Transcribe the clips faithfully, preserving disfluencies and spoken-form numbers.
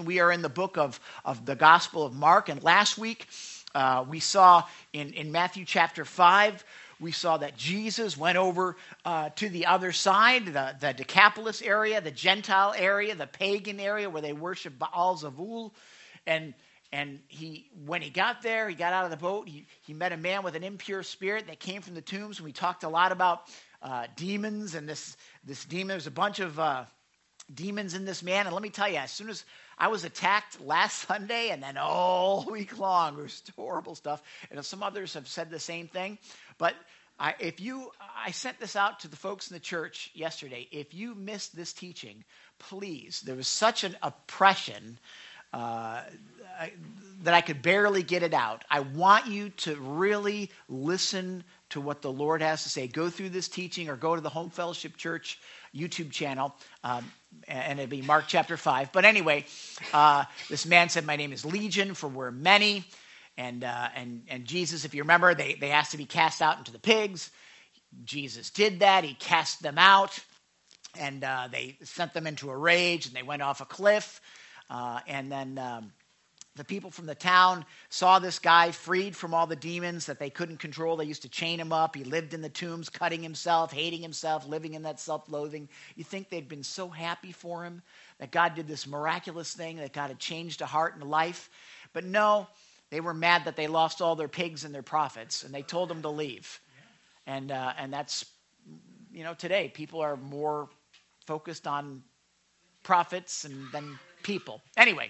We are in the book of, of the Gospel of Mark. And last week, uh, we saw in, in Matthew chapter five, we saw that Jesus went over uh, to the other side, the, the Decapolis area, the Gentile area, the pagan area where they worship Baal Zavul. And And he, when he got there, he got out of the boat, he, he met a man with an impure spirit that came from the tombs. And we talked a lot about uh, demons and this, this demon. There's a bunch of uh, demons in this man. And let me tell you, as soon as I was attacked last Sunday and then all week long, it was horrible stuff. And some others have said the same thing. But I, if you, I sent this out to the folks in the church yesterday. If you missed this teaching, please, there was such an oppression Uh, I, that I could barely get it out. I want you to really listen to what the Lord has to say. Go through this teaching or go to the Home Fellowship Church YouTube channel, um, and it'll be Mark chapter five. But anyway, uh, this man said, "My name is Legion, for we're many." And uh, and and Jesus, if you remember, they, they asked to be cast out into the pigs. Jesus did that. He cast them out, and uh, they sent them into a rage, and they went off a cliff. Uh, and then um, the people from the town saw this guy freed from all the demons that they couldn't control. They used to chain him up. He lived in the tombs, cutting himself, hating himself, living in that self-loathing. You think they'd been so happy for him, that God did this miraculous thing, that God had changed a heart and a life. But no, they were mad that they lost all their pigs and their prophets, and they told him to leave. And uh, and that's, you know, today people are more focused on prophets and then people. Anyway,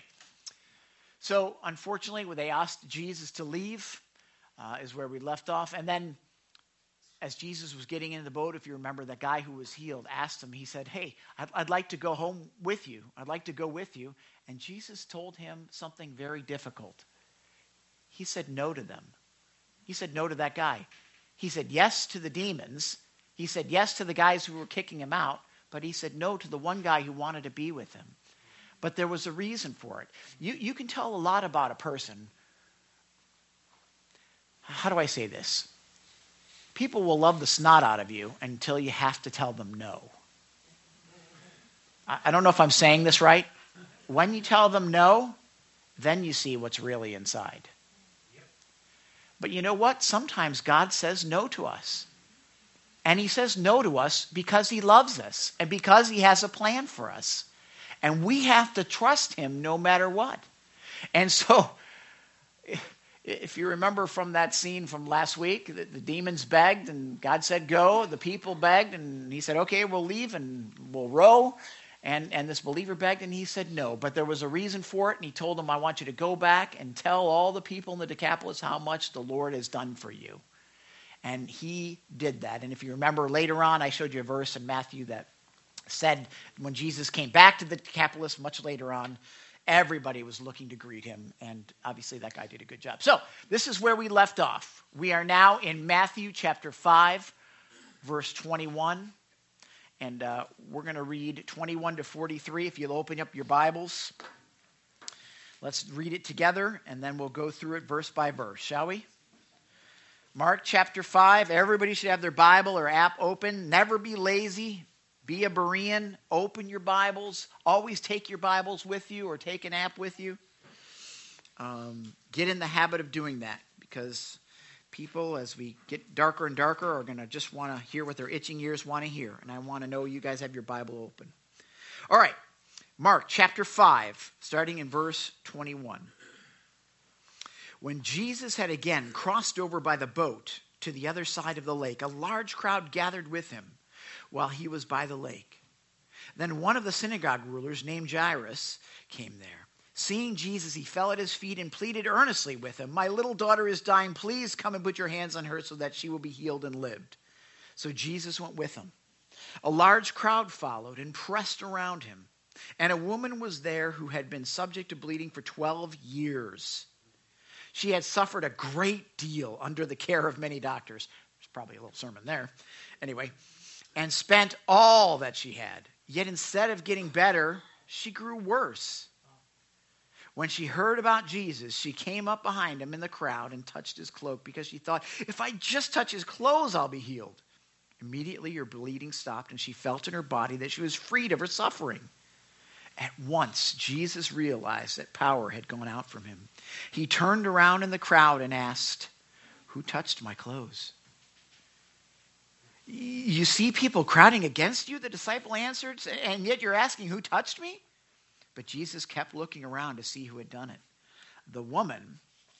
so unfortunately, when they asked Jesus to leave, uh, is where we left off. And then as Jesus was getting into the boat, if you remember, the guy who was healed asked him, he said, "Hey, I'd, I'd like to go home with you. I'd like to go with you." And Jesus told him something very difficult. He said no to them. He said no to that guy. He said yes to the demons. He said yes to the guys who were kicking him out. But he said no to the one guy who wanted to be with him. But there was a reason for it. You, you can tell a lot about a person. How do I say this? People will love the snot out of you until you have to tell them no. I, I don't know if I'm saying this right. When you tell them no, then you see what's really inside. But you know what? Sometimes God says no to us. And he says no to us because he loves us and because he has a plan for us. And we have to trust him no matter what. And so, if you remember from that scene from last week, the, the demons begged and God said go. The people begged and he said, okay, we'll leave and we'll row. And, and this believer begged and he said no. But there was a reason for it. And he told them, I want you to go back and tell all the people in the Decapolis how much the Lord has done for you. And he did that. And if you remember later on, I showed you a verse in Matthew that said when Jesus came back to the Decapolis much later on, everybody was looking to greet him. And obviously that guy did a good job. So this is where we left off. We are now in Matthew chapter five, verse twenty-one. And uh, we're going to read twenty-one to forty-three. If you'll open up your Bibles, let's read it together. And then we'll go through it verse by verse, shall we? Mark chapter five. Everybody should have their Bible or app open. Never be lazy. Be a Berean. Open your Bibles. Always take your Bibles with you or take an app with you. Um, get in the habit of doing that because people, as we get darker and darker, are going to just want to hear what their itching ears want to hear. And I want to know you guys have your Bible open. All right. Mark chapter five, starting in verse twenty-one. When Jesus had again crossed over by the boat to the other side of the lake, a large crowd gathered with him while he was by the lake. Then one of the synagogue rulers named Jairus came there. Seeing Jesus, he fell at his feet and pleaded earnestly with him, "My little daughter is dying. Please come and put your hands on her so that she will be healed and lived." So Jesus went with him. A large crowd followed and pressed around him. And a woman was there who had been subject to bleeding for twelve years. She had suffered a great deal under the care of many doctors. There's probably a little sermon there. Anyway, and spent all that she had. Yet instead of getting better, she grew worse. When she heard about Jesus, she came up behind him in the crowd and touched his cloak because she thought, if I just touch his clothes, I'll be healed. Immediately her bleeding stopped and she felt in her body that she was freed of her suffering. At once, Jesus realized that power had gone out from him. He turned around in the crowd and asked, "Who touched my clothes?" You see people crowding against you, the disciple answered, and yet you're asking, "Who touched me?" But Jesus kept looking around to see who had done it. The woman,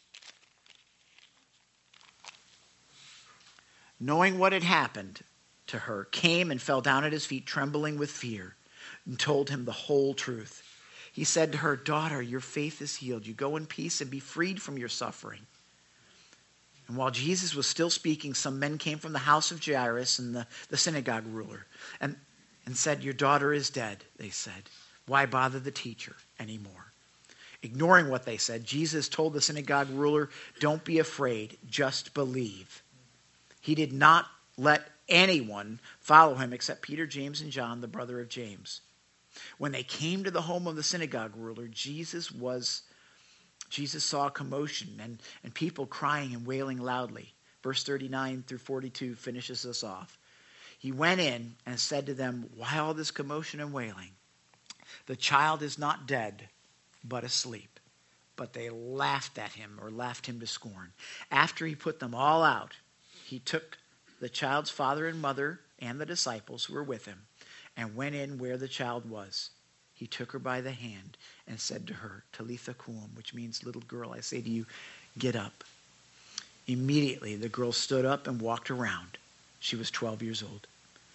knowing what had happened to her, came and fell down at his feet, trembling with fear, and told him the whole truth. He said to her, "Daughter, your faith is healed. You go in peace and be freed from your suffering." And while Jesus was still speaking, some men came from the house of Jairus and the, the synagogue ruler and, and said, "Your daughter is dead," they said. "Why bother the teacher anymore?" Ignoring what they said, Jesus told the synagogue ruler, "Don't be afraid, just believe." He did not let anyone follow him except Peter, James, and John, the brother of James. When they came to the home of the synagogue ruler, Jesus was Jesus saw a commotion and, and people crying and wailing loudly. Verse thirty-nine through forty-two finishes us off. He went in and said to them, "Why all this commotion and wailing? The child is not dead, but asleep." But they laughed at him, or laughed him to scorn. After he put them all out, he took the child's father and mother and the disciples who were with him and went in where the child was. He took her by the hand and said to her, "Talitha koum," which means, "Little girl, I say to you, get up." Immediately the girl stood up and walked around. She was twelve years old.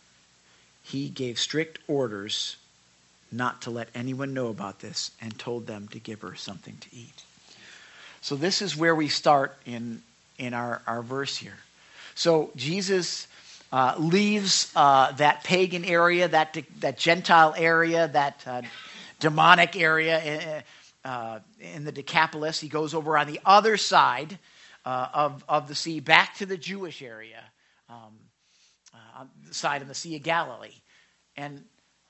He gave strict orders not to let anyone know about this and told them to give her something to eat. So this is where we start in, in our, our verse here. So Jesus uh, leaves uh, that pagan area, that that Gentile area, that uh, demonic area uh, in the Decapolis. He goes over on the other side uh, of, of the sea, back to the Jewish area, um, uh, on the side of the Sea of Galilee. And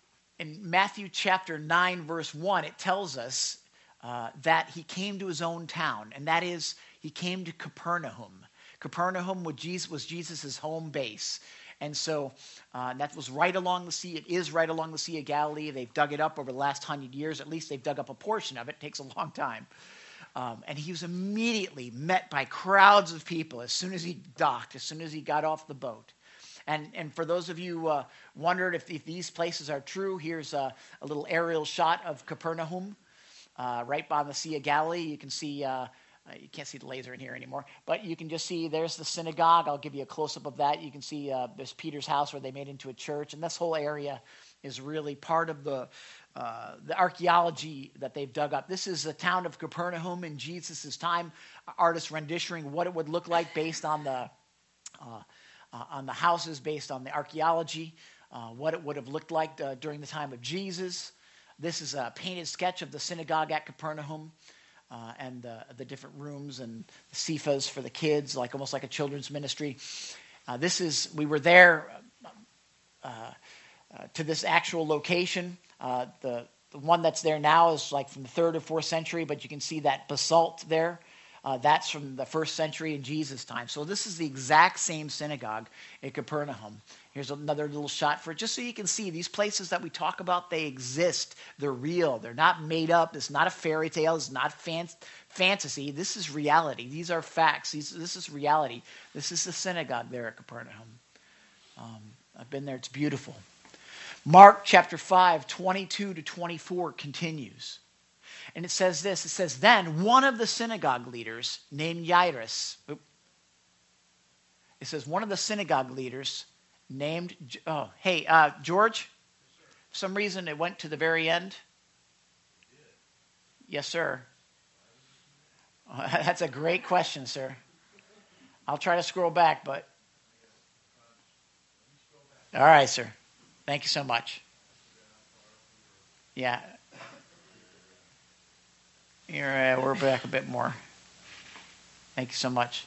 in Matthew chapter nine, verse one, it tells us uh, that he came to his own town, and that is, he came to Capernaum. Capernaum was Jesus' home base. And so uh, that was right along the sea. It is right along the Sea of Galilee. They've dug it up over the last hundred years. At least they've dug up a portion of it. It takes a long time. Um, and he was immediately met by crowds of people as soon as he docked, as soon as he got off the boat. And, and for those of you who uh, wondered if, if these places are true, here's a, a little aerial shot of Capernaum, uh, right by the Sea of Galilee. You can see... Uh, Uh, you can't see the laser in here anymore, but you can just see there's the synagogue. I'll give you a close-up of that. You can see uh, there's Peter's house where they made into a church, and this whole area is really part of the uh, the archaeology that they've dug up. This is the town of Capernaum in Jesus' time. Artists renditioning what it would look like based on the uh, uh, on the houses, based on the archaeology, uh, what it would have looked like uh, during the time of Jesus. This is a painted sketch of the synagogue at Capernaum. Uh, and uh, the different rooms and the sifas for the kids, like almost like a children's ministry. Uh, this is, we were there uh, uh, to this actual location. Uh, the, the one that's there now is like from the third or fourth century, but you can see that basalt there. Uh, that's from the first century in Jesus' time. So this is the exact same synagogue in Capernaum. Here's another little shot for it, just so you can see these places that we talk about, they exist. They're real. They're not made up. It's not a fairy tale. It's not fan- fantasy. This is reality. These are facts. These, this is reality. This is the synagogue there at Capernaum. Um, I've been there. It's beautiful. Mark chapter five, twenty-two to twenty-four continues. And it says this, it says, then one of the synagogue leaders named Jairus, it says one of the synagogue leaders named, oh, hey, uh, George, for some reason it went to the very end. Yes, sir. That's a great question, sir. I'll try to scroll back, but. All right, sir. Thank you so much. Yeah. Here, uh, we're back a bit more. Thank you so much.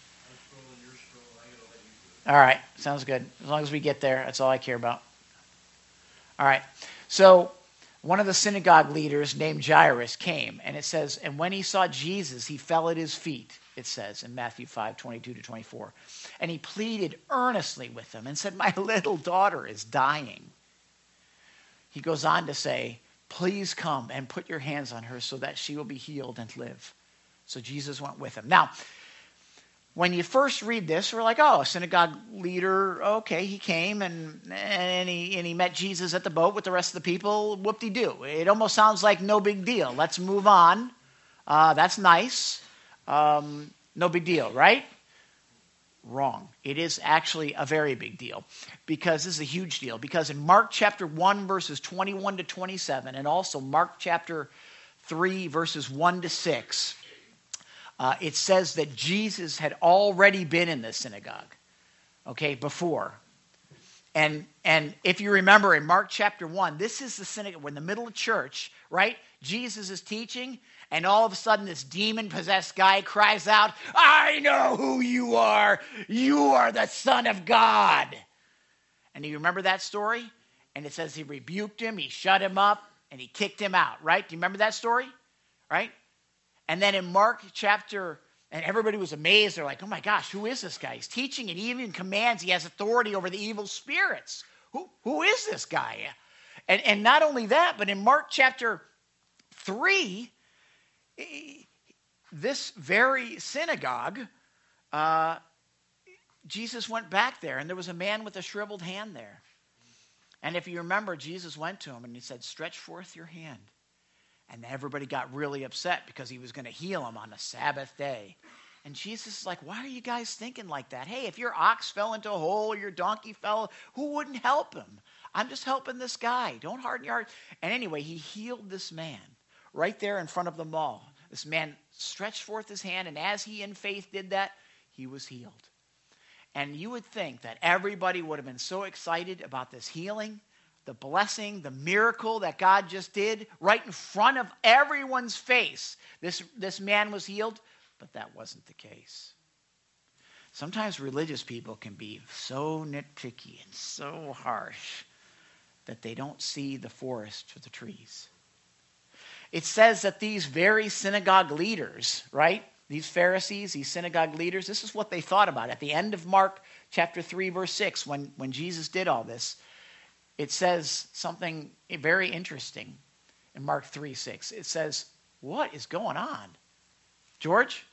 All right, sounds good. As long as we get there, that's all I care about. All right, so one of the synagogue leaders named Jairus came, and it says, and when he saw Jesus, he fell at his feet, it says in Matthew five, twenty-two to twenty-four. And he pleaded earnestly with him and said, my little daughter is dying. He goes on to say, please come and put your hands on her so that she will be healed and live. So Jesus went with him. Now, when you first read this, we're like, oh, a synagogue leader, okay, he came and, and, he, and he met Jesus at the boat with the rest of the people. Whoop-de-doo. It almost sounds like no big deal. Let's move on. Uh, that's nice. Um, no big deal, right? Wrong. It is actually a very big deal, because this is a huge deal. Because in Mark chapter one, verses twenty-one to twenty-seven, and also Mark chapter three, verses one to six, Uh, it says that Jesus had already been in this synagogue, okay, before. And and if you remember in Mark chapter one, this is the synagogue. We're in the middle of church, right? Jesus is teaching, and all of a sudden this demon-possessed guy cries out, I know who you are. You are the Son of God. And do you remember that story? And it says he rebuked him, he shut him up, and he kicked him out, right? Do you remember that story? Right? And then in Mark chapter, and everybody was amazed. They're like, oh my gosh, who is this guy? He's teaching and he even commands. He has authority over the evil spirits. Who, who is this guy? And, and not only that, but in Mark chapter three, this very synagogue, uh, Jesus went back there, and there was a man with a shriveled hand there. And if you remember, Jesus went to him and he said, stretch forth your hand. And everybody got really upset because he was going to heal him on a Sabbath day. And Jesus is like, why are you guys thinking like that? Hey, if your ox fell into a hole or your donkey fell, who wouldn't help him? I'm just helping this guy. Don't harden your heart. And anyway, he healed this man right there in front of them all. This man stretched forth his hand, and as he in faith did that, he was healed. And you would think that everybody would have been so excited about this healing, the blessing, the miracle that God just did right in front of everyone's face. This, this man was healed, but that wasn't the case. Sometimes religious people can be so nitpicky and so harsh that they don't see the forest for the trees. It says that these very synagogue leaders, right? These Pharisees, these synagogue leaders, this is what they thought about. At the end of Mark chapter three, verse six, when, when Jesus did all this, it says something very interesting in Mark three six. It says, what is going on? George?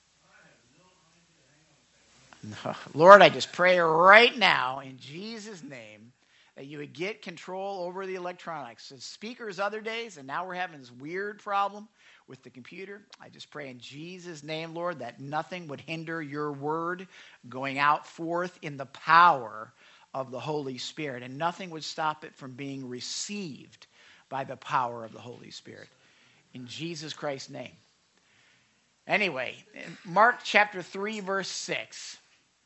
No. Lord, I just pray right now in Jesus' name that you would get control over the electronics. The speakers other days, and now we're having this weird problem with the computer. I just pray in Jesus' name, Lord, that nothing would hinder your word going out forth in the power of the Holy Spirit, and nothing would stop it from being received by the power of the Holy Spirit. In Jesus Christ's name. Anyway, in Mark chapter three, verse six,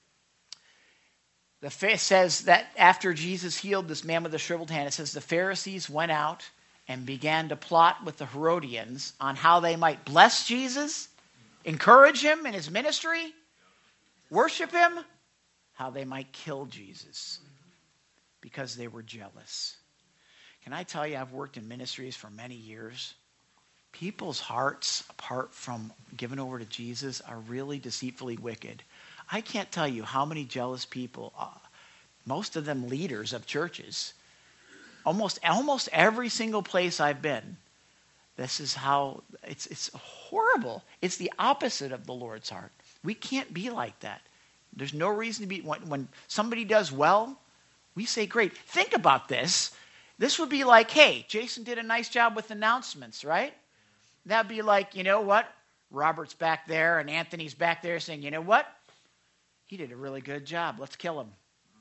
the it says that after Jesus healed this man with a shriveled hand, it says the Pharisees went out and began to plot with the Herodians on how they might bless Jesus, encourage him in his ministry, worship him, how they might kill Jesus, because they were jealous. Can I tell you, I've worked in ministries for many years. People's hearts, apart from given over to Jesus, are really deceitfully wicked. I can't tell you how many jealous people, uh, most of them leaders of churches, almost almost every single place I've been, this is how, it's it's horrible. It's the opposite of the Lord's heart. We can't be like that. There's no reason to be, when, when somebody does well, we say, great. Think about this. This would be like, hey, Jason did a nice job with announcements, right? That'd be like, you know what? Robert's back there and Anthony's back there saying, you know what? He did a really good job. Let's kill him.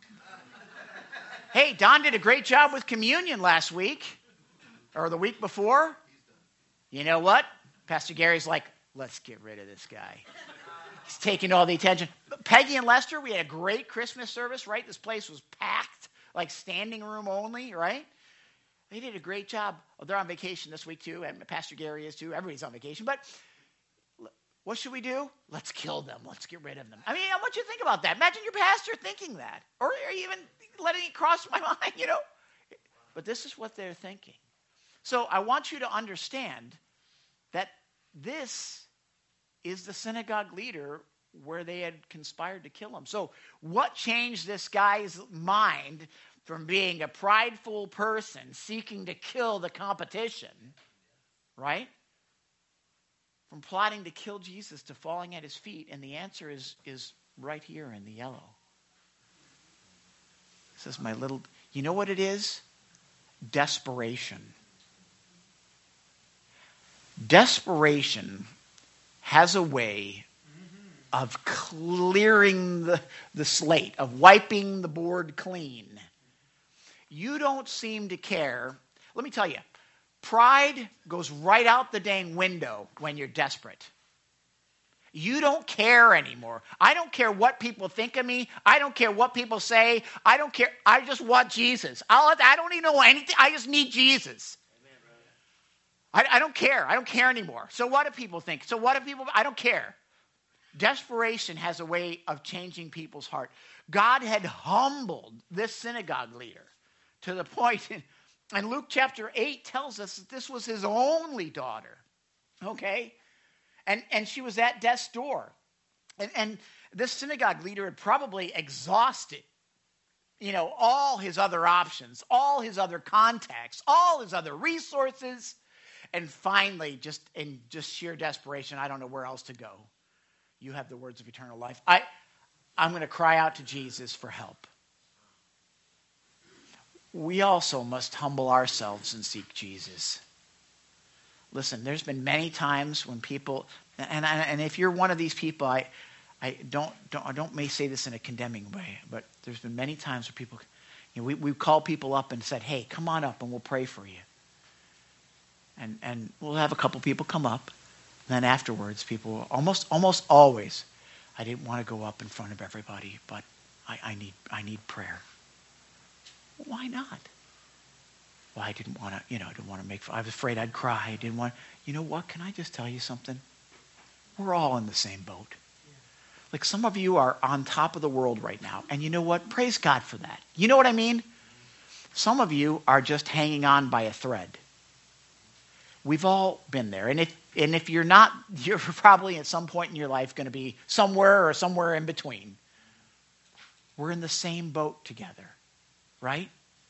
Hey, Don did a great job with communion last week or the week before. You know what? Pastor Gary's like, let's get rid of this guy. He's taking all the attention. Peggy and Lester, we had a great Christmas service, right? This place was packed, like standing room only, right? They did a great job. Oh, they're on vacation this week too, and Pastor Gary is too. Everybody's on vacation. But what should we do? Let's kill them. Let's get rid of them. I mean, I want you to think about that. Imagine your pastor thinking that, or even letting it cross my mind, you know. But this is what they're thinking. So I want you to understand that this is the synagogue leader where they had conspired to kill him. So what changed this guy's mind from being a prideful person seeking to kill the competition, right? From plotting to kill Jesus to falling at his feet. And the answer is, is right here in the yellow. It says, my little, you know what it is? Desperation. Desperation has a way of clearing the, the slate, of wiping the board clean. You don't seem to care. Let me tell you, pride goes right out the dang window when you're desperate. You don't care anymore. I don't care what people think of me. I don't care what people say. I don't care. I just want Jesus. I'll, I don't even know anything. I just need Jesus. I, I don't care. I don't care anymore. So what do people think? So what do people, I don't care. Desperation has a way of changing people's heart. God had humbled this synagogue leader to the point, in, and Luke chapter eight tells us that this was his only daughter. Okay? And, and she was at death's door. And, and this synagogue leader had probably exhausted, you know, all his other options, all his other contacts, all his other resources. And finally, just in just sheer desperation, I don't know where else to go. You have the words of eternal life. I, I'm going to cry out to Jesus for help. We also must humble ourselves and seek Jesus. Listen, there's been many times when people, and and if you're one of these people, I, I don't don't I don't may say this in a condemning way, but there's been many times where people, you know, we we called people up and said, hey, come on up and we'll pray for you. And and we'll have a couple people come up. Then afterwards, people almost almost always, I didn't want to go up in front of everybody, but I, I need I need prayer. Well, why not? Well, I didn't want to, you know, I didn't want to make. I was afraid I'd cry. I didn't want. You know what? Can I just tell you something? We're all in the same boat. Like some of you are on top of the world right now, and you know what? Praise God for that. You know what I mean? Some of you are just hanging on by a thread. We've all been there. And if and if you're not, you're probably at some point in your life going to be somewhere or somewhere in between. We're in the same boat together, right?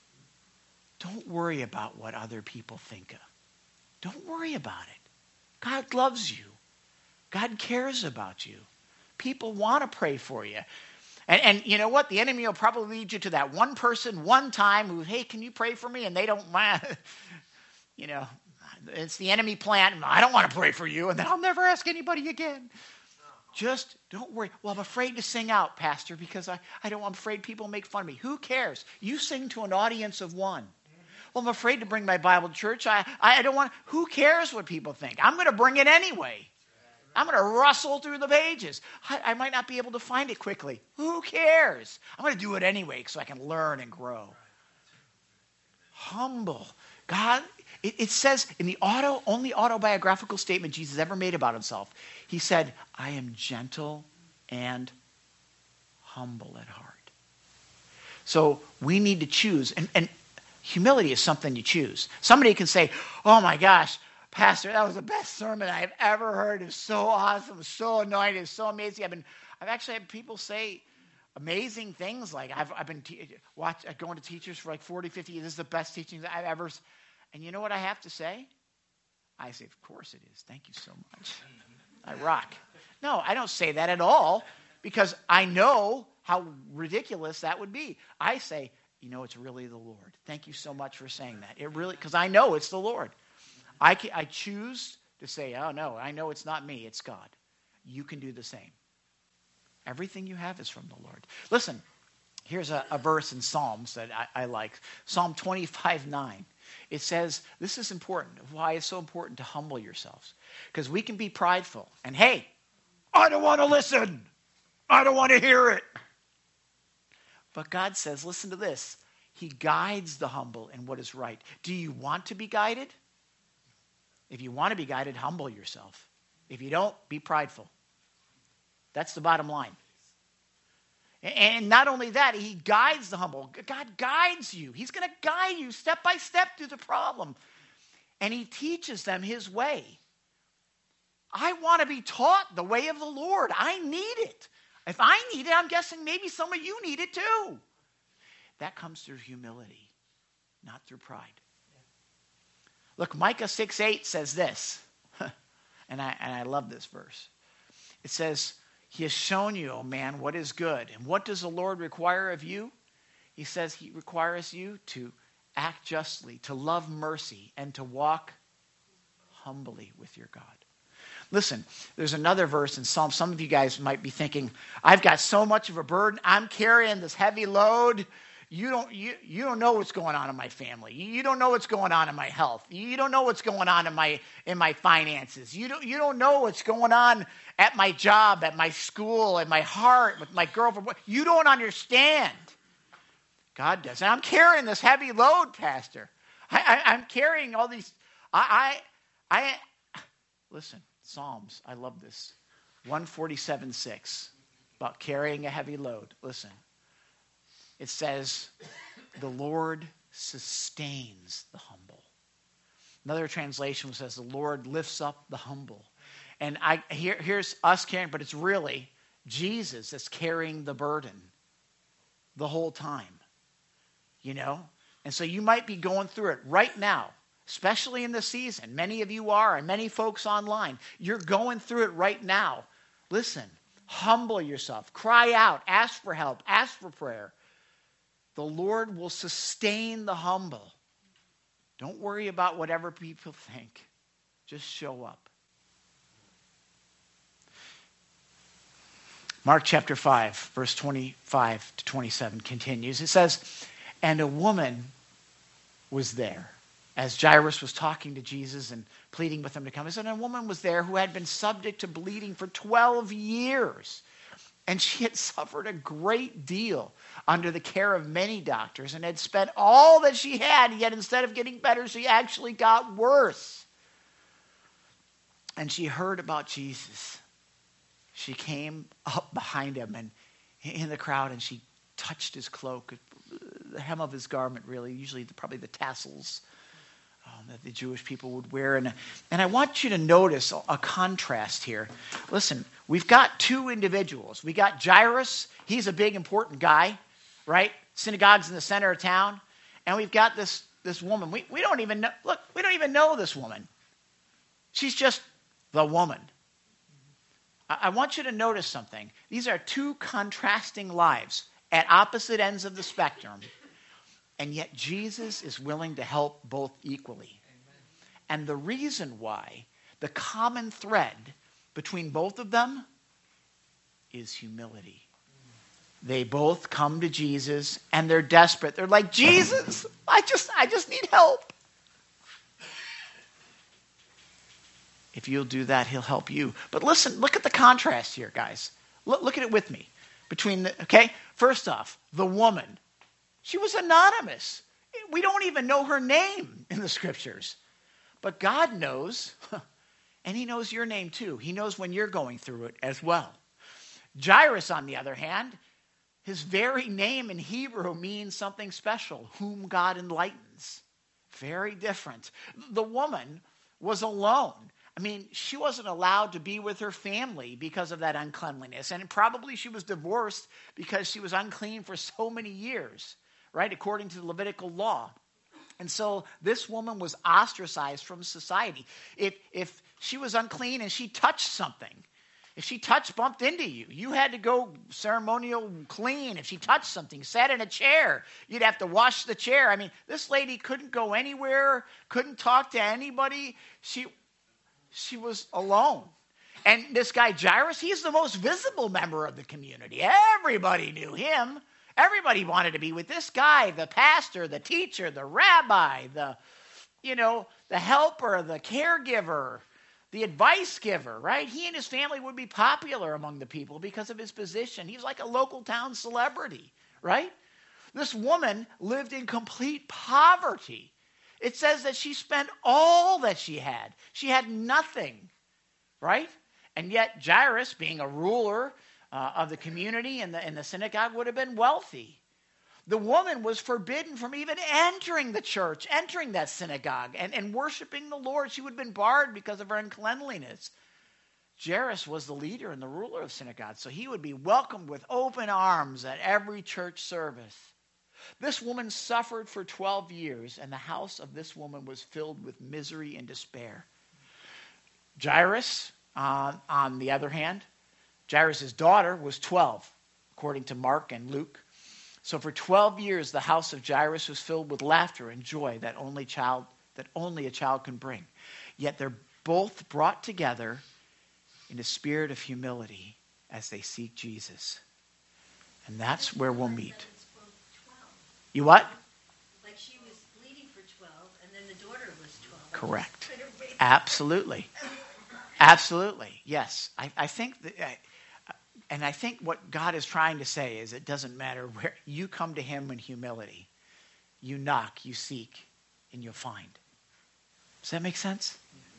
Don't worry about what other people think of. Don't worry about it. God loves you. God cares about you. People want to pray for you. And, and you know what? The enemy will probably lead you to that one person one time who, hey, can you pray for me? And they don't mind. You know, it's the enemy plan. I don't want to pray for you, and then I'll never ask anybody again. Just don't worry. Well, I'm afraid to sing out, Pastor, because I, I don't, I'm afraid people make fun of me. Who cares? You sing to an audience of one. Well, I'm afraid to bring my Bible to church. I, I don't want, who cares what people think? I'm going to bring it anyway. I'm going to rustle through the pages. I, I might not be able to find it quickly. Who cares? I'm going to do it anyway so I can learn and grow. Humble. God, it, it says in the auto, only autobiographical statement Jesus ever made about himself, he said, I am gentle and humble at heart. So we need to choose. And, and humility is something you choose. Somebody can say, oh my gosh, Pastor, that was the best sermon I've ever heard. It's so awesome, so anointed, it's so amazing. I've been, I've actually had people say amazing things like, I've, I've been te- watch, going to teachers for like forty, fifty years. This is the best teaching that I've ever. And you know what I have to say? I say, of course it is. Thank you so much. I rock. No, I don't say that at all because I know how ridiculous that would be. I say, you know, it's really the Lord. Thank you so much for saying that. It really, because I know it's the Lord. I, can, I choose to say, oh, no, I know it's not me, it's God. You can do the same. Everything you have is from the Lord. Listen, here's a, a verse in Psalms that I, I like. Psalm twenty-five nine. It says, this is important. Why it's so important to humble yourselves. Because we can be prideful. And hey, I don't want to listen. I don't want to hear it. But God says, listen to this. He guides the humble in what is right. Do you want to be guided? If you want to be guided, humble yourself. If you don't, be prideful. That's the bottom line. And not only that, he guides the humble. God guides you. He's going to guide you step by step through the problem. And he teaches them his way. I want to be taught the way of the Lord. I need it. If I need it, I'm guessing maybe some of you need it too. That comes through humility, not through pride. Look, Micah six eight says this, and I, and I love this verse. It says, he has shown you, O man, what is good. And what does the Lord require of you? He says he requires you to act justly, to love mercy, and to walk humbly with your God. Listen, there's another verse in Psalm. Some of you guys might be thinking, I've got so much of a burden. I'm carrying this heavy load. You don't, you, you don't know what's going on in my family. You don't know what's going on in my health. You don't know what's going on in my in my finances. You don't, you don't know what's going on at my job, at my school, at my heart, with my girlfriend. You don't understand. God does. And I'm carrying this heavy load, Pastor. I, I, I'm carrying all these. I, I, I, listen, Psalms. I love this. one forty-seven six, about carrying a heavy load. Listen. It says, the Lord sustains the humble. Another translation says, the Lord lifts up the humble. And I here, here's us carrying, but it's really Jesus that's carrying the burden the whole time. You know? And so you might be going through it right now, especially in the season. Many of you are, and many folks online. You're going through it right now. Listen, humble yourself. Cry out. Ask for help. Ask for prayer. The Lord will sustain the humble. Don't worry about whatever people think. Just show up. Mark chapter five, verse twenty-five to twenty-seven continues. It says, and a woman was there. As Jairus was talking to Jesus and pleading with him to come, he said, and a woman was there who had been subject to bleeding for twelve years. And she had suffered a great deal under the care of many doctors and had spent all that she had, yet instead of getting better, she actually got worse. And she heard about Jesus. She came up behind him and in the crowd, and she touched his cloak, the hem of his garment, really, usually the, probably the tassels um, that the Jewish people would wear. And, and I want you to notice a, a contrast here. Listen, we've got two individuals. We got Jairus. He's a big, important guy, right? Synagogue's in the center of town. And we've got this, this woman. We, we don't even know, look, we don't even know this woman. She's just the woman. I, I want you to notice something. These are two contrasting lives at opposite ends of the spectrum. And yet Jesus is willing to help both equally. And the reason why, the common thread between both of them is humility. They both come to Jesus and they're desperate. They're like, Jesus, I just, I just need help. If you'll do that, he'll help you. But listen, look at the contrast here, guys. Look, look at it with me. Between the, okay, first off, the woman. She was anonymous. We don't even know her name in the scriptures. But God knows, and he knows your name too. He knows when you're going through it as well. Jairus, on the other hand, his very name in Hebrew means something special, whom God enlightens. Very different. The woman was alone. I mean, she wasn't allowed to be with her family because of that uncleanliness. And probably she was divorced because she was unclean for so many years, right? According to the Levitical law. And so this woman was ostracized from society. If, if she was unclean and she touched something, if she touched, bumped into you, you had to go ceremonial clean. If she touched something, sat in a chair, you'd have to wash the chair. I mean, this lady couldn't go anywhere, couldn't talk to anybody. She... She was alone. And this guy Jairus, he's the most visible member of the community. Everybody knew him. Everybody wanted to be with this guy, the pastor, the teacher, the rabbi, the, you know, the helper, the caregiver, the advice giver, right? He and his family would be popular among the people because of his position. He was like a local town celebrity, right? This woman lived in complete poverty. It says that she spent all that she had. She had nothing, right? And yet Jairus, being a ruler uh, of the community and the, and the synagogue, would have been wealthy. The woman was forbidden from even entering the church, entering that synagogue, and, and worshiping the Lord. She would have been barred because of her uncleanliness. Jairus was the leader and the ruler of synagogue, so he would be welcomed with open arms at every church service. This woman suffered for twelve years, and the house of this woman was filled with misery and despair. Jairus, uh, on the other hand, Jairus' daughter was twelve, according to Mark and Luke. So for twelve years, the house of Jairus was filled with laughter and joy that only child that only a child can bring. Yet they're both brought together in a spirit of humility as they seek Jesus. And that's where we'll meet. You what? Like she was bleeding for twelve, and then the daughter was twelve. Correct. Absolutely. Absolutely. Yes. I, I think that, I, and I think what God is trying to say is it doesn't matter where you come to him in humility. You knock, you seek, and you'll find. Does that make sense?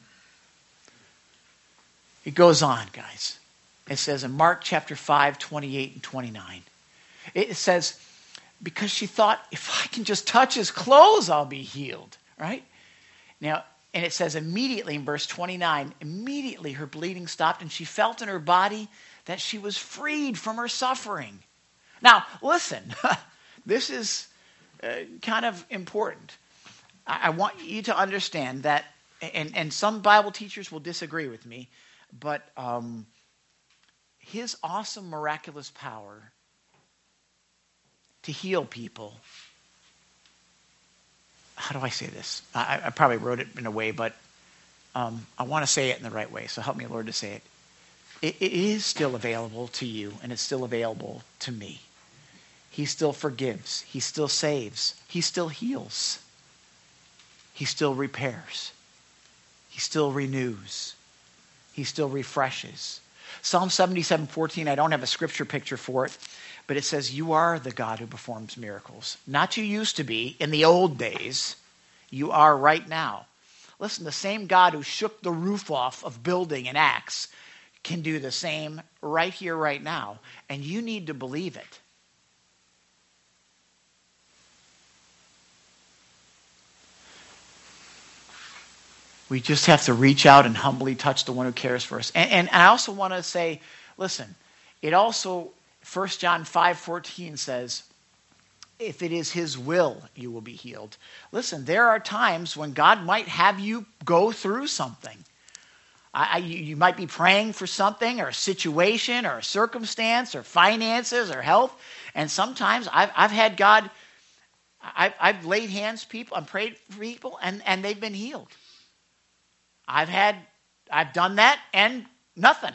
It goes on, guys. It says in Mark chapter five, twenty-eight and twenty-nine. It says, because she thought, if I can just touch his clothes, I'll be healed. Right? Now, and it says immediately in verse twenty-nine, immediately her bleeding stopped and she felt in her body that she was freed from her suffering. Now, listen, this is uh, kind of important. I, I want you to understand that, and, and some Bible teachers will disagree with me, but um, his awesome, miraculous power to heal people. How do I say this? I, I probably wrote it in a way, but um, I want to say it in the right way. So help me, Lord, to say it. it. It is still available to you, and it's still available to me. He still forgives. He still saves. He still heals. He still repairs. He still renews. He still refreshes. Psalm seventy-seven fourteen, I don't have a scripture picture for it, but it says, you are the God who performs miracles. Not you used to be in the old days. You are right now. Listen, the same God who shook the roof off of building in Acts can do the same right here, right now. And you need to believe it. We just have to reach out and humbly touch the one who cares for us. And, and I also want to say, listen, it also, First John five fourteen says, if it is his will, you will be healed. Listen, there are times when God might have you go through something. I, I, you, you might be praying for something or a situation or a circumstance or finances or health. And sometimes I've, I've had God, I've, I've laid hands people and prayed for people and, and they've been healed. I've had, I've done that and nothing.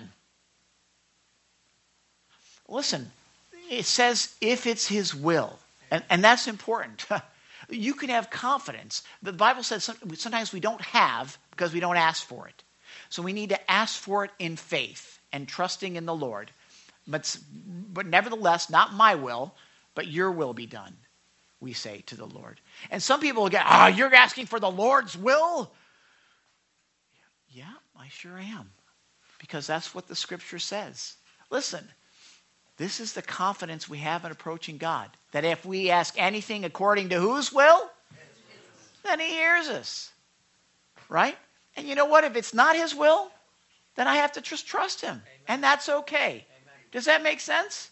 Listen, it says if it's his will, and, and that's important. You can have confidence. The Bible says sometimes we don't have because we don't ask for it. So we need to ask for it in faith and trusting in the Lord. But, but nevertheless, not my will, but your will be done, we say to the Lord. And some people will get, oh, you're asking for the Lord's will? Yeah, I sure am. Because that's what the scripture says. Listen, this is the confidence we have in approaching God. That if we ask anything according to whose will, then he hears us. Right? And you know what? If it's not his will, then I have to just trust him. Amen. And that's okay. Amen. Does that make sense?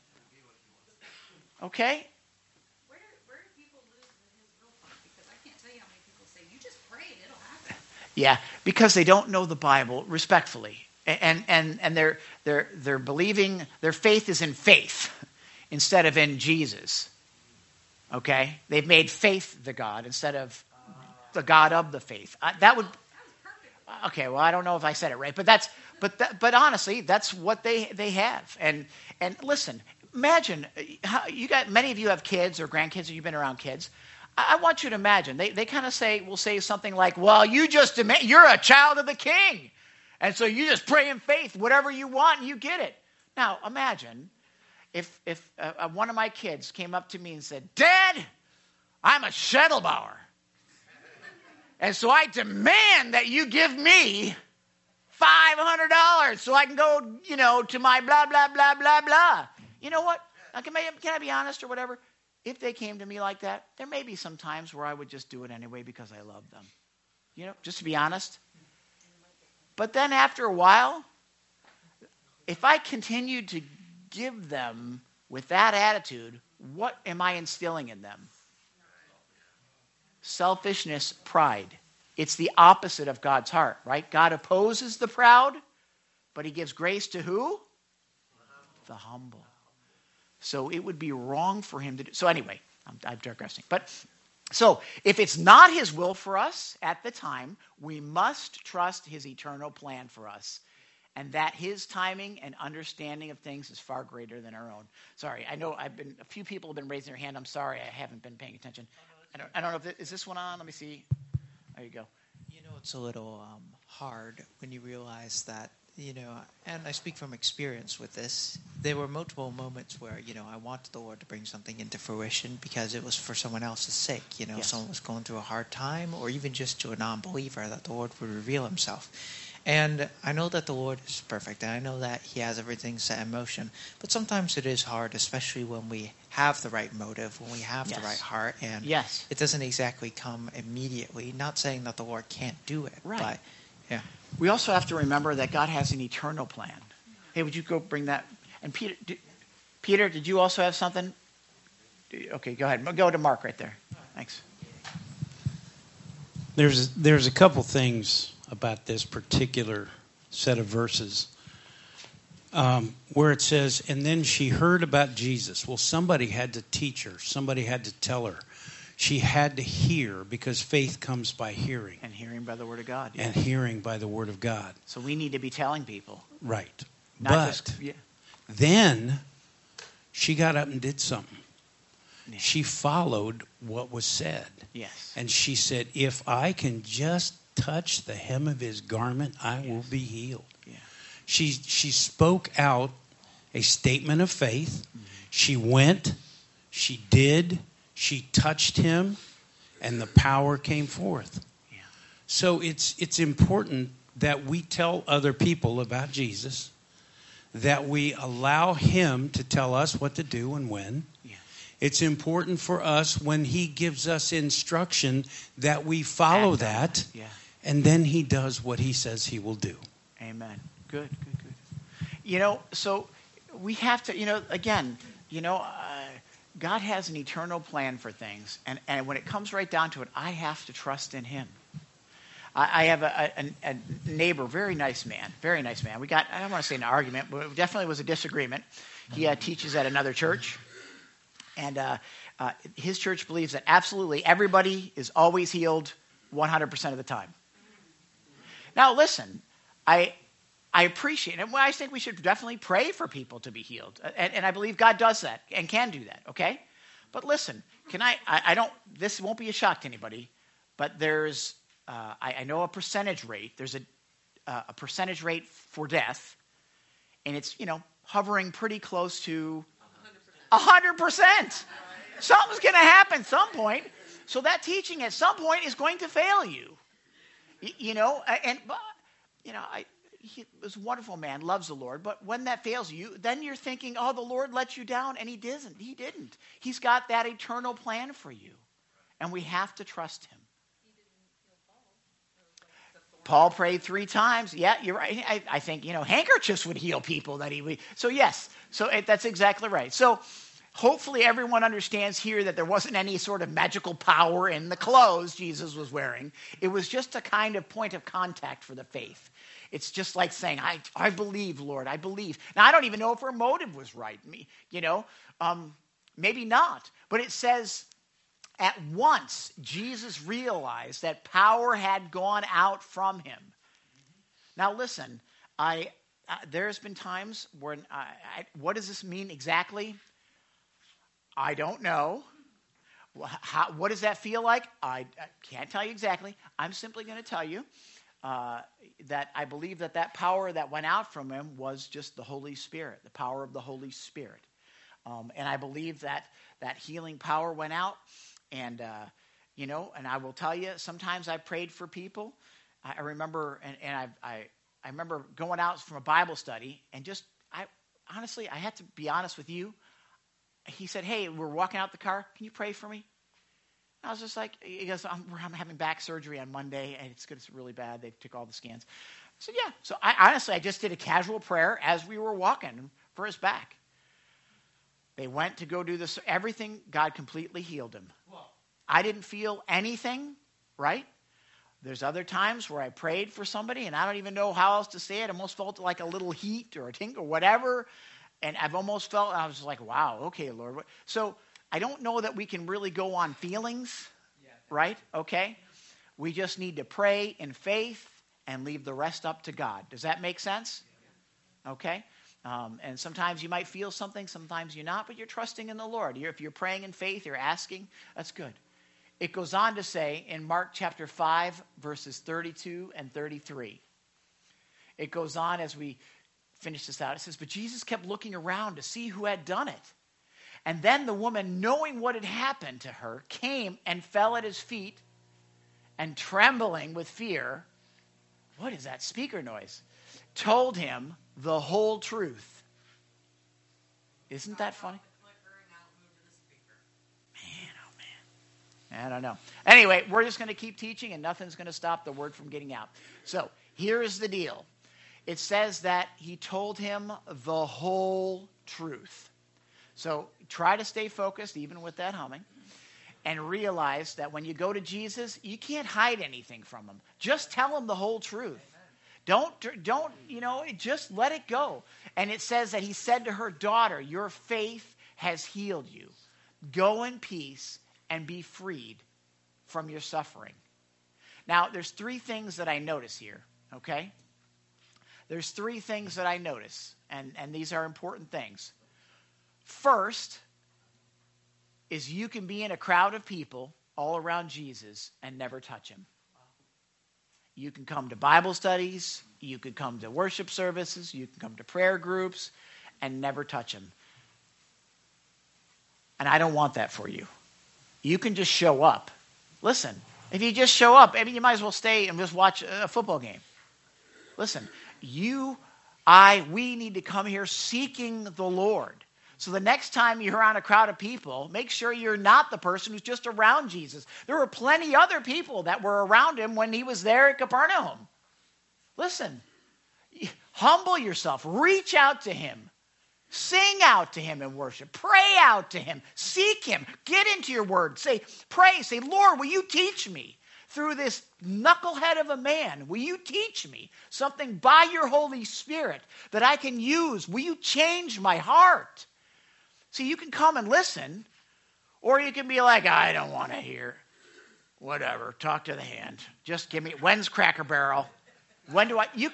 Okay? Where, where do people lose his will from? Because I can't tell you how many people say, you just pray and it'll happen. Yeah, because they don't know the Bible respectfully. And and and they're they're they're believing, their faith is in faith instead of in Jesus. Okay? They've made faith the God instead of the God of the faith. I, that would Okay, well I don't know if I said it right, but that's but that, but honestly, that's what they they have. And and listen, imagine how, you got many of you have kids or grandkids or you've been around kids. I, I want you to imagine. They they kind of say will say something like, "Well, you just demand, you're a child of the king." And so you just pray in faith, whatever you want, and you get it. Now, imagine if if uh, one of my kids came up to me and said, Dad, I'm a Schettelbauer. And so I demand that you give me five hundred dollars so I can go, you know, to my blah, blah, blah, blah, blah. You know what? Now, can, I, can I be honest or whatever? If they came to me like that, there may be some times where I would just do it anyway because I love them. You know, just to be honest. But then after a while, if I continued to give them with that attitude, what am I instilling in them? Selfishness, pride. It's the opposite of God's heart, right? God opposes the proud, but he gives grace to who? The humble. So it would be wrong for him to do. So anyway, I'm, I'm digressing. But so if it's not his will for us at the time, we must trust his eternal plan for us. And that his timing and understanding of things is far greater than our own. Sorry, I know I've been, a few people have been raising their hand. I'm sorry, I haven't been paying attention. I don't, I don't know if, it, is this one on? Let me see. There you go. You know, it's a little um, hard when you realize that, you know, and I speak from experience with this. There were multiple moments where, you know, I wanted the Lord to bring something into fruition because it was for someone else's sake. You know, yes. Someone was going through a hard time, or even just to a non-believer, that the Lord would reveal himself. And I know that the Lord is perfect, and I know that he has everything set in motion. But sometimes it is hard, especially when we have the right motive, when we have yes. the right heart, and yes. it doesn't exactly come immediately. Not saying that the Lord can't do it, right. but yeah. We also have to remember that God has an eternal plan. Hey, would you go bring that? And Peter, did, Peter, did you also have something? Okay, go ahead. Go to Mark right there. Thanks. There's there's a couple things about this particular set of verses um, where it says, and then she heard about Jesus. Well, somebody had to teach her. Somebody had to tell her. She had to hear, because faith comes by hearing. And hearing by the word of God. Yes. And hearing by the word of God. So we need to be telling people. Right. Not but just, yeah. then she got up and did something. Yeah. She followed what was said. Yes. And she said, if I can just touch the hem of his garment, I yes. will be healed. Yeah. She she spoke out a statement of faith. Mm-hmm. She went, she did, she touched him, and the power came forth. Yeah. So it's it's important that we tell other people about Jesus, that we allow him to tell us what to do and when. Yeah. It's important for us when he gives us instruction that we follow that. that. Yeah. And then he does what he says he will do. Amen. Good, good, good. You know, so we have to, you know, again, you know, uh, God has an eternal plan for things. And, and when it comes right down to it, I have to trust in him. I, I have a, a, a neighbor, very nice man, very nice man. We got, I don't want to say an argument, but it definitely was a disagreement. He uh, teaches at another church. And uh, uh, his church believes that absolutely everybody is always healed one hundred percent of the time. Now, listen, I I appreciate it. I think we should definitely pray for people to be healed. And, and I believe God does that and can do that, okay? But listen, can I, I, I don't, this won't be a shock to anybody, but there's, uh, I, I know a percentage rate. There's a, uh, a percentage rate for death, and it's, you know, hovering pretty close to one hundred percent. Something's going to happen at some point. So that teaching at some point is going to fail you. You know, and, you know, I, he was a wonderful man, loves the Lord. But when that fails you, then you're thinking, oh, the Lord let you down. And he didn't. He didn't. He's got that eternal plan for you. And we have to trust him. Paul prayed three times. Yeah, you're right. I, I think, you know, handkerchiefs would heal people that he would. So, yes. So it, that's exactly right. So hopefully everyone understands here that there wasn't any sort of magical power in the clothes Jesus was wearing. It was just a kind of point of contact for the faith. It's just like saying, I, I believe, Lord, I believe. Now, I don't even know if her motive was right. Me, you know, um, maybe not. But it says at once Jesus realized that power had gone out from him. Now, listen, I uh, there's been times when, I, I, what does this mean exactly? I don't know. How, what does that feel like? I, I can't tell you exactly. I'm simply going to tell you uh, that I believe that that power that went out from him was just the Holy Spirit, the power of the Holy Spirit. Um, and I believe that that healing power went out. And, uh, you know, and I will tell you, sometimes I prayed for people. I, I remember, and, and I, I, I remember going out from a Bible study and just, I honestly, I had to be honest with you. He said, hey, we're walking out the car. Can you pray for me? I was just like, he goes, I'm, I'm having back surgery on Monday, and it's, it's really bad. They took all the scans. I said, yeah. So I honestly, I just did a casual prayer as we were walking for his back. They went to go do this. Everything, God completely healed him. I didn't feel anything, right? There's other times where I prayed for somebody, and I don't even know how else to say it. I almost felt like a little heat or a tingle or whatever. And I've almost felt, I was like, wow, okay, Lord. So I don't know that we can really go on feelings, right? Okay? We just need to pray in faith and leave the rest up to God. Does that make sense? Okay? Um, and sometimes you might feel something, sometimes you're not, but you're trusting in the Lord. You're, if you're praying in faith, you're asking, that's good. It goes on to say in Mark chapter five, verses thirty-two and thirty-three. It goes on as we finish this out. It says, but Jesus kept looking around to see who had done it. And then the woman, knowing what had happened to her, came and fell at his feet, and trembling with fear, what is that speaker noise? Told him the whole truth. Isn't that funny? Man, oh man. I don't know. Anyway, we're just going to keep teaching, and nothing's going to stop the word from getting out. So here's the deal. It says that he told him the whole truth. So try to stay focused, even with that humming, and realize that when you go to Jesus, you can't hide anything from him. Just tell him the whole truth. Don't, don't, you know, just let it go. And it says that he said to her, daughter, your faith has healed you. Go in peace and be freed from your suffering. Now, there's three things that I notice here, okay? There's three things that I notice, and, and these are important things. First is you can be in a crowd of people all around Jesus and never touch him. You can come to Bible studies, you can come to worship services, you can come to prayer groups and never touch him. And I don't want that for you. You can just show up. Listen, if you just show up, I mean, you might as well stay and just watch a football game. Listen, you, I, we need to come here seeking the Lord. So the next time you're around a crowd of people, make sure you're not the person who's just around Jesus. There were plenty other people that were around him when he was there at Capernaum. Listen, humble yourself. Reach out to him. Sing out to him in worship. Pray out to him. Seek him. Get into your word. Say, pray. Say, Lord, will you teach me through this knucklehead of a man? Will you teach me something by your Holy Spirit that I can use? Will you change my heart? See, you can come and listen, or you can be like, I don't want to hear. Whatever, talk to the hand. Just give me, when's Cracker Barrel? When do I, you,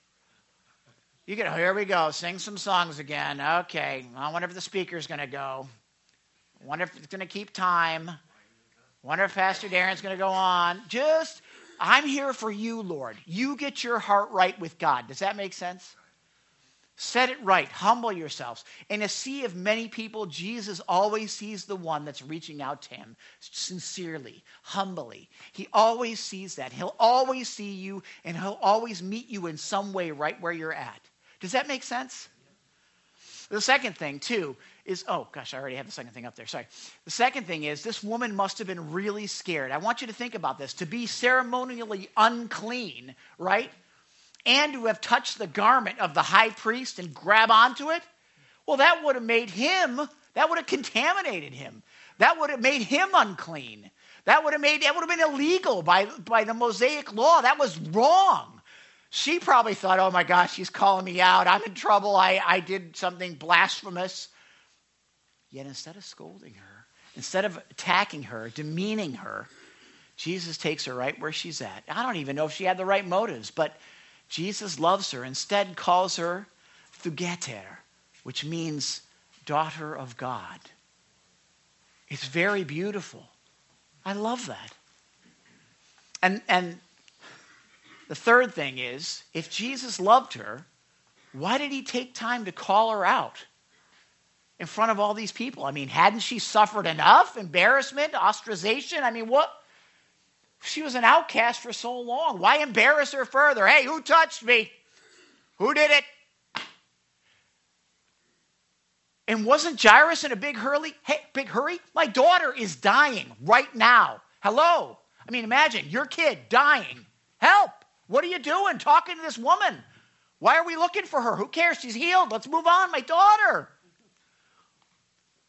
you get, here we go, sing some songs again. Okay, I wonder if the speaker's going to go. I wonder if it's going to keep time. I wonder if Pastor Darren's going to go on. Just, I'm here for you, Lord. You get your heart right with God. Does that make sense? Set it right. Humble yourselves. In a sea of many people, Jesus always sees the one that's reaching out to him sincerely, humbly. He always sees that. He'll always see you, and he'll always meet you in some way right where you're at. Does that make sense? The second thing, too, is, oh, gosh, I already have the second thing up there. Sorry. The second thing is this woman must have been really scared. I want you to think about this. To be ceremonially unclean, right? And to have touched the garment of the high priest and grab onto it, well, that would have made him, that would have contaminated him. That would have made him unclean. That would have made, that would have been illegal by, by the Mosaic law. That was wrong. She probably thought, oh my gosh, he's calling me out. I'm in trouble. I, I did something blasphemous. Yet instead of scolding her, instead of attacking her, demeaning her, Jesus takes her right where she's at. I don't even know if she had the right motives, but Jesus loves her, instead calls her Thugeter, which means daughter of God. It's very beautiful. I love that. And, and the third thing is, if Jesus loved her, why did he take time to call her out in front of all these people? I mean, hadn't she suffered enough? Embarrassment, ostracization? I mean, what? She was an outcast for so long. Why embarrass her further? Hey, who touched me? Who did it? And wasn't Jairus in a big hurry? Hey, big hurry? My daughter is dying right now. Hello? I mean, imagine your kid dying. Help! What are you doing talking to this woman? Why are we looking for her? Who cares? She's healed. Let's move on. My daughter.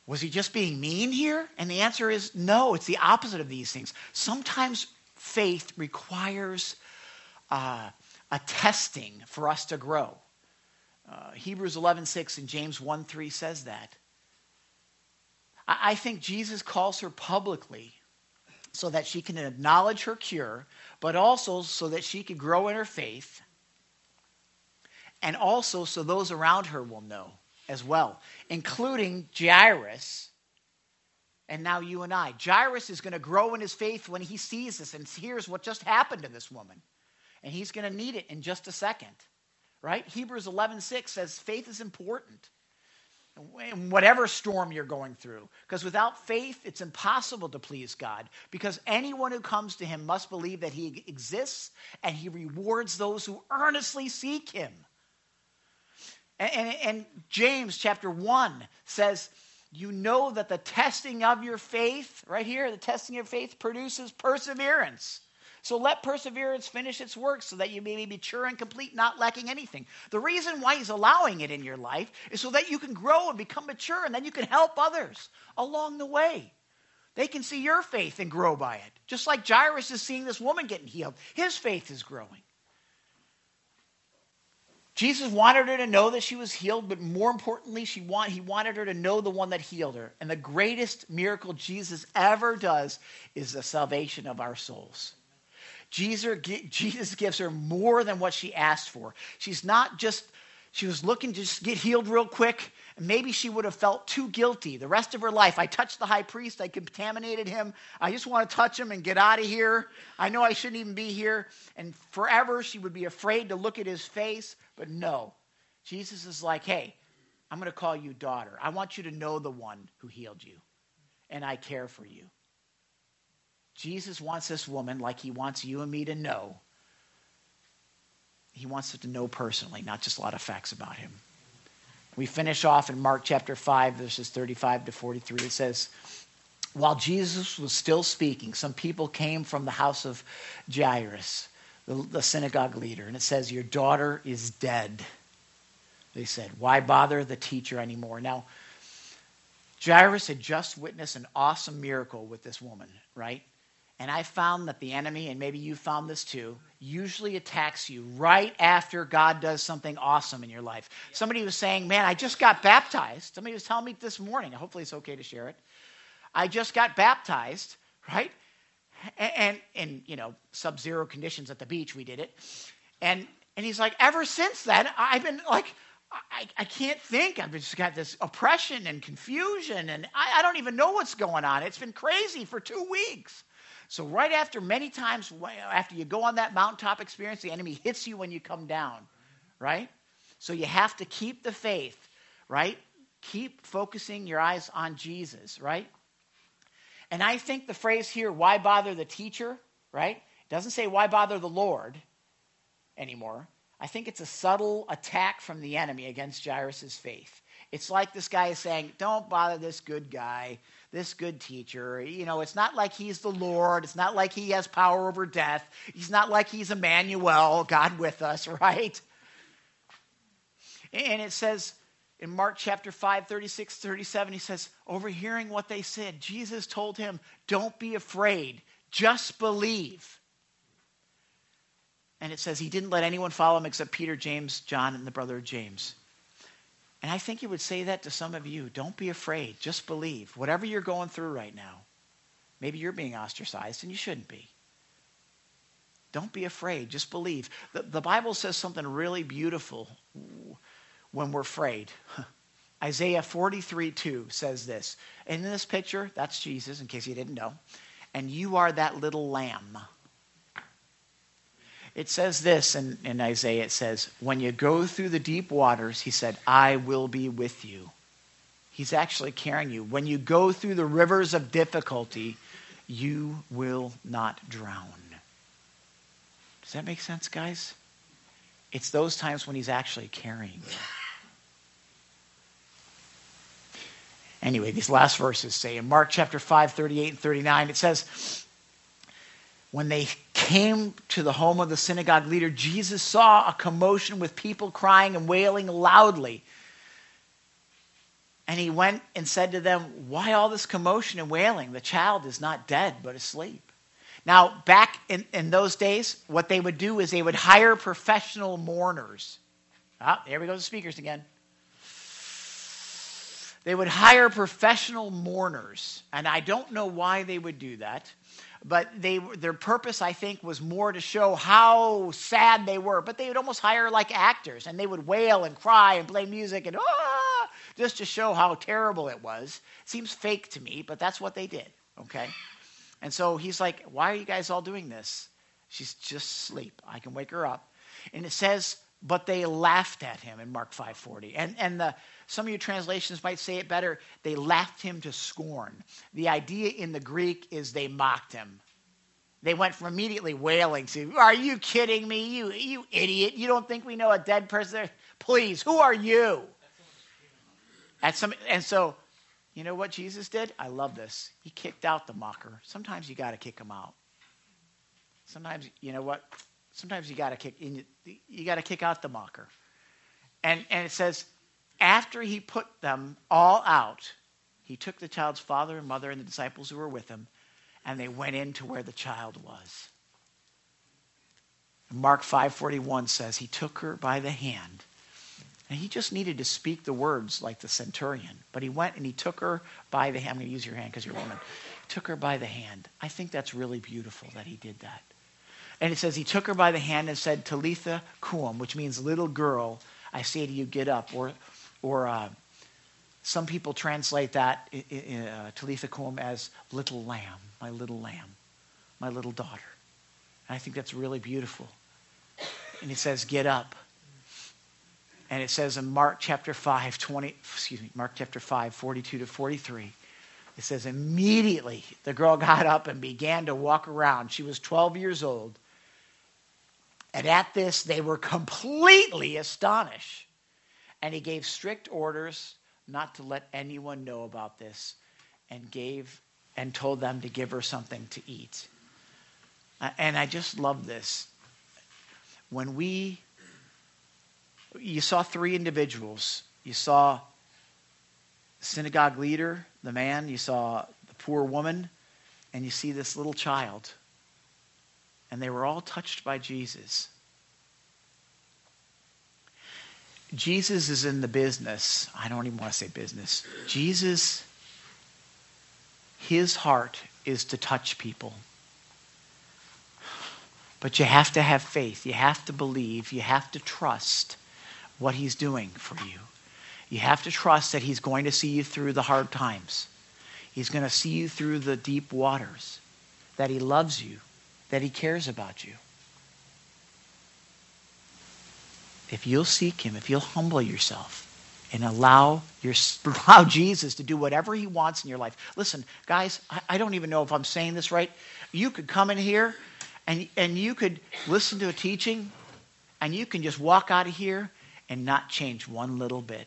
Was he just being mean here? And the answer is no, it's the opposite of these things. Sometimes faith requires uh, a testing for us to grow. Uh, Hebrews eleven six and James one three says that. I, I think Jesus calls her publicly so that she can acknowledge her cure, but also so that she can grow in her faith, and also so those around her will know as well, including Jairus, and now you and I. Jairus is going to grow in his faith when he sees this and hears what just happened to this woman. And he's going to need it in just a second, right? Hebrews eleven six says faith is important in whatever storm you're going through. Because without faith, it's impossible to please God. Because anyone who comes to him must believe that he exists and he rewards those who earnestly seek him. And, and, and James chapter one says, you know that the testing of your faith, right here, the testing of faith produces perseverance. So let perseverance finish its work so that you may be mature and complete, not lacking anything. The reason why he's allowing it in your life is so that you can grow and become mature, and then you can help others along the way. They can see your faith and grow by it. Just like Jairus is seeing this woman getting healed. His faith is growing. Jesus wanted her to know that she was healed, but more importantly, she want, he wanted her to know the one that healed her. And the greatest miracle Jesus ever does is the salvation of our souls. Jesus, Jesus gives her more than what she asked for. She's not just, she was looking to just get healed real quick, and maybe she would have felt too guilty the rest of her life. I touched the high priest, I contaminated him, I just want to touch him and get out of here. I know I shouldn't even be here. And forever she would be afraid to look at his face, but no. Jesus is like, hey, I'm going to call you daughter. I want you to know the one who healed you, and I care for you. Jesus wants this woman, like he wants you and me to know. He wants it to know personally, not just a lot of facts about him. We finish off in Mark chapter five, verses thirty-five to forty-three. It says, while Jesus was still speaking, some people came from the house of Jairus, the, the synagogue leader. And it says, your daughter is dead. They said, why bother the teacher anymore? Now, Jairus had just witnessed an awesome miracle with this woman, right? And I found that the enemy, and maybe you found this too, usually attacks you right after God does something awesome in your life. Somebody was saying, man, I just got baptized. Somebody was telling me this morning. Hopefully it's okay to share it. I just got baptized, right? And in, you know, sub-zero conditions at the beach, we did it. And and he's like, ever since then, I've been like, I, I can't think. I've just got this oppression and confusion, and I, I don't even know what's going on. It's been crazy for two weeks. So right after, many times after you go on that mountaintop experience, the enemy hits you when you come down, right? So you have to keep the faith, right? Keep focusing your eyes on Jesus, right? And I think the phrase here, why bother the teacher, right? It doesn't say why bother the Lord anymore. I think it's a subtle attack from the enemy against Jairus' faith. It's like this guy is saying, don't bother this good guy, this good teacher. You know, it's not like he's the Lord. It's not like he has power over death. He's not like he's Emmanuel, God with us, right? And it says in Mark chapter five, thirty-six, thirty-seven, he says, overhearing what they said, Jesus told him, don't be afraid, just believe. And it says he didn't let anyone follow him except Peter, James, John, and the brother of James. And I think he would say that to some of you. Don't be afraid. Just believe. Whatever you're going through right now, maybe you're being ostracized, and you shouldn't be. Don't be afraid. Just believe. The, the Bible says something really beautiful when we're afraid. Isaiah forty-three two says this. And in this picture, that's Jesus, in case you didn't know. And you are that little lamb. It says this in, in Isaiah, it says, when you go through the deep waters, he said, I will be with you. He's actually carrying you. When you go through the rivers of difficulty, you will not drown. Does that make sense, guys? It's those times when he's actually carrying you. Anyway, these last verses say in Mark chapter five, thirty-eight and thirty-nine, it says, when they came to the home of the synagogue leader, Jesus saw a commotion with people crying and wailing loudly. And he went and said to them, why all this commotion and wailing? The child is not dead, but asleep. Now, back in, in those days, what they would do is they would hire professional mourners. Ah, there we go, the speakers again. They would hire professional mourners. And I don't know why they would do that. But they, their purpose, I think, was more to show how sad they were. But they would almost hire like actors. And they would wail and cry and play music and ah, just to show how terrible it was. It seems fake to me, but that's what they did. Okay? And so he's like, why are you guys all doing this? She's just asleep. I can wake her up. And it says, but they laughed at him in Mark five forty. And, and the, some of your translations might say it better. They laughed him to scorn. The idea in the Greek is they mocked him. They went from immediately wailing to, are you kidding me? You, you idiot. You don't think we know a dead person? Please, who are you? At some, and so, you know what Jesus did? I love this. He kicked out the mocker. Sometimes you got to kick them out. Sometimes, you know what? Sometimes you got to kick. You got to kick out the mocker. And and it says, after he put them all out, he took the child's father and mother and the disciples who were with him, and they went into where the child was. Mark five forty-one says he took her by the hand. And he just needed to speak the words like the centurion. But he went and he took her by the hand. I'm going to use your hand because you're a woman. He took her by the hand. I think that's really beautiful that he did that. And it says he took her by the hand and said, Talitha Koum, which means little girl, I say to you, get up. Or or uh, some people translate that, uh, Talitha Koum, as little lamb, my little lamb, my little daughter. And I think that's really beautiful. And it says, get up. And it says in Mark chapter five, twenty, excuse me, Mark chapter five, forty-two to forty-three, it says immediately the girl got up and began to walk around. She was twelve years old. And at this, they were completely astonished. And he gave strict orders not to let anyone know about this, and gave and told them to give her something to eat. And I just love this. When we You saw three individuals. You saw the synagogue leader, the man. You saw the poor woman. And you see this little child. And they were all touched by Jesus. Jesus is in the business. I don't even want to say business. Jesus, his heart is to touch people. But you have to have faith. You have to believe. You have to trust what he's doing for you. You have to trust that he's going to see you through the hard times. He's going to see you through the deep waters. That he loves you. That he cares about you. If you'll seek him, if you'll humble yourself and allow your allow Jesus to do whatever he wants in your life. Listen, guys, I, I don't even know if I'm saying this right. You could come in here and, and you could listen to a teaching and you can just walk out of here and not change one little bit.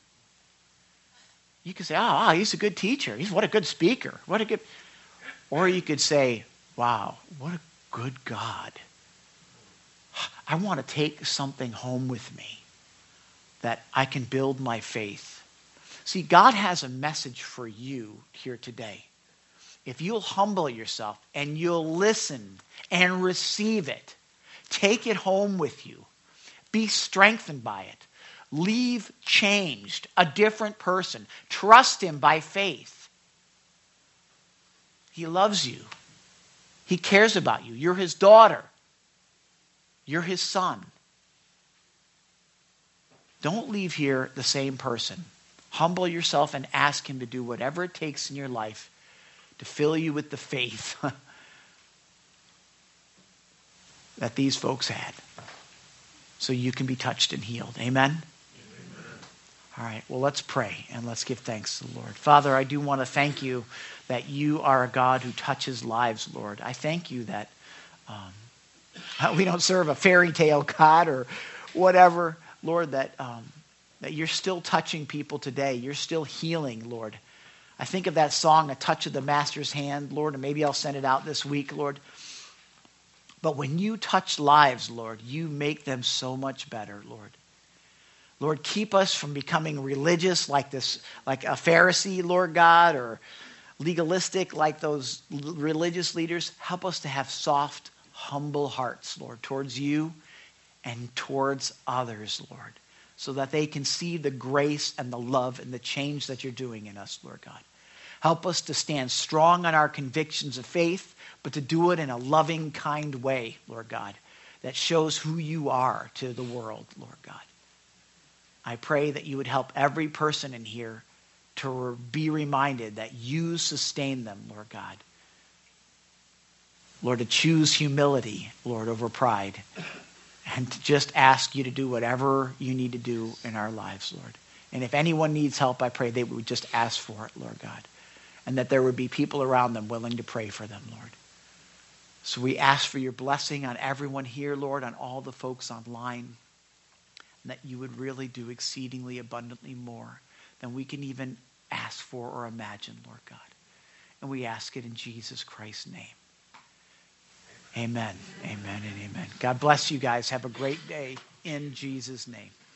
You could say, oh, wow, he's a good teacher. He's what a good speaker. What a good... Or you could say, wow, what a good God. I want to take something home with me that I can build my faith. See, God has a message for you here today. If you'll humble yourself and you'll listen and receive it, take it home with you. Be strengthened by it. Leave changed, a different person. Trust him by faith. He loves you. He cares about you. You're his daughter. You're his son. Don't leave here the same person. Humble yourself and ask him to do whatever it takes in your life to fill you with the faith that these folks had, so you can be touched and healed. Amen? Amen? All right, well, let's pray and let's give thanks to the Lord. Father, I do want to thank you that you are a God who touches lives, Lord. I thank you that um, we don't serve a fairy tale God or whatever, Lord, that, um, that you're still touching people today. You're still healing, Lord. I think of that song, A Touch of the Master's Hand, Lord, and maybe I'll send it out this week, Lord. But when you touch lives, Lord, you make them so much better, Lord. Lord, keep us from becoming religious like this, like a Pharisee, Lord God, or legalistic like those l- religious leaders. Help us to have soft, humble hearts, Lord, towards you and towards others, Lord, so that they can see the grace and the love and the change that you're doing in us, Lord God. Help us to stand strong on our convictions of faith, but to do it in a loving, kind way, Lord God, that shows who you are to the world, Lord God. I pray that you would help every person in here to be reminded that you sustain them, Lord God. Lord, to choose humility, Lord, over pride, and to just ask you to do whatever you need to do in our lives, Lord. And if anyone needs help, I pray they would just ask for it, Lord God, and that there would be people around them willing to pray for them, Lord. So we ask for your blessing on everyone here, Lord, on all the folks online, and that you would really do exceedingly abundantly more than we can even ask for or imagine, Lord God. And we ask it in Jesus Christ's name. Amen. Amen and amen. God bless you guys. Have a great day in Jesus' name.